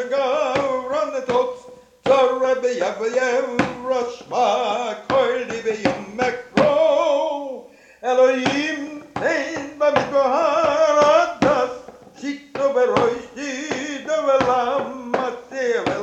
gauran tot, Torre bejav Roshma, Koili beyom mekro, Elohim tein bamidbar adas, Shikto beroishi, Dovelam mateh